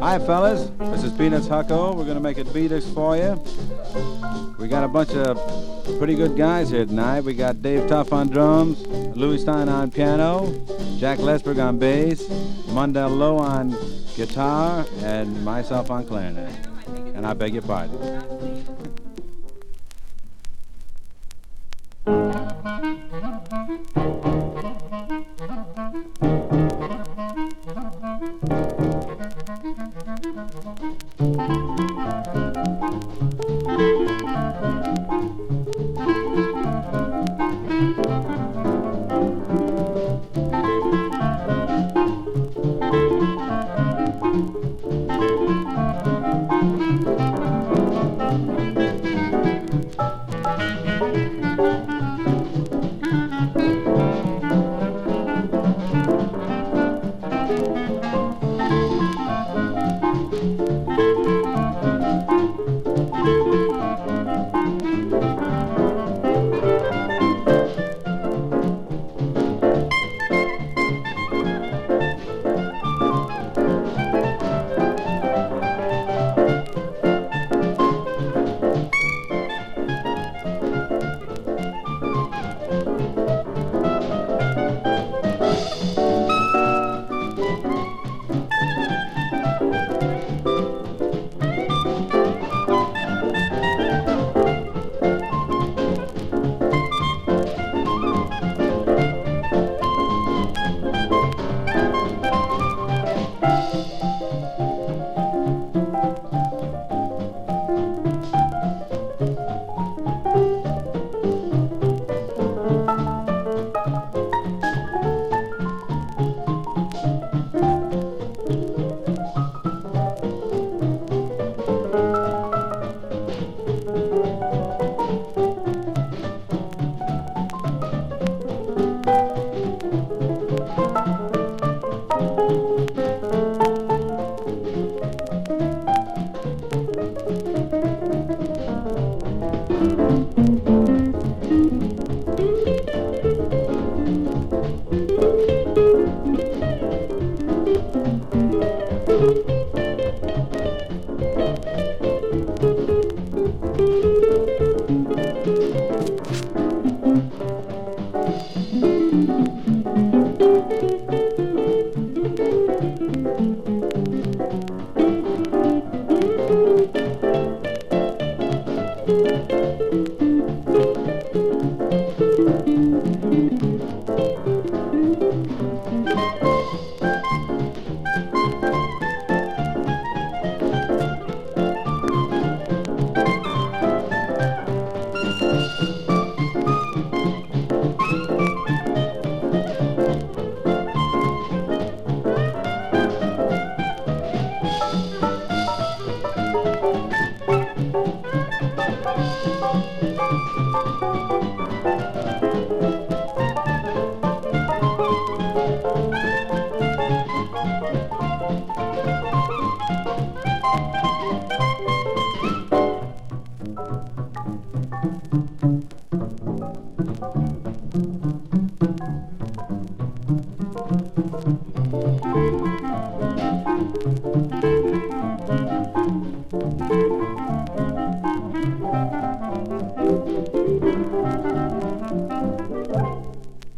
Hi, fellas. This is Peanuts Hucko. We're going to make it Beatles for you. We got a bunch of pretty good guys here tonight. We got Dave Tuff on drums, Louis Stein on piano, Jack Lesberg on bass, Mundell Lowe on guitar, and myself on clarinet. And I beg your pardon.